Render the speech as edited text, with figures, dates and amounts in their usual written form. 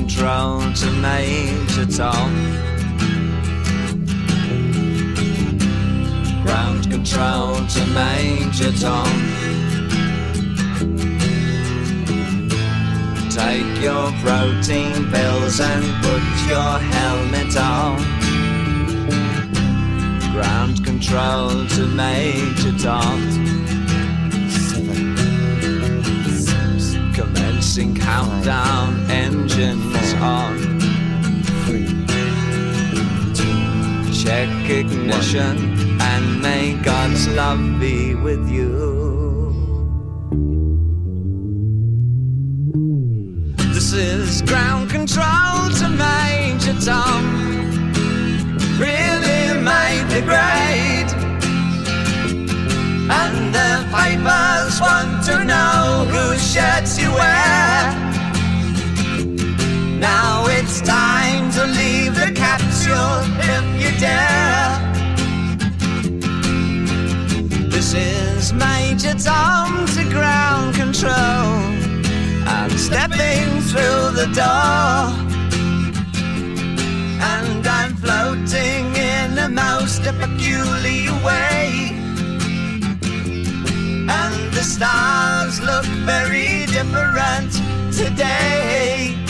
control to Major Tom. Ground control to Major Tom. Take your protein pills and put your helmet on. Ground control to Major Tom. Commencing countdown, engines on. 3, 2, check ignition, and may God's love be with you. This is ground control to Major Tom. Really made the grade, and the papers want to know whose shirts you wear. Now it's time to leave the capsule if you dare. This is Major Tom to ground control. I'm stepping through the door, and I'm floating in a most peculiar way. And the stars look very different today.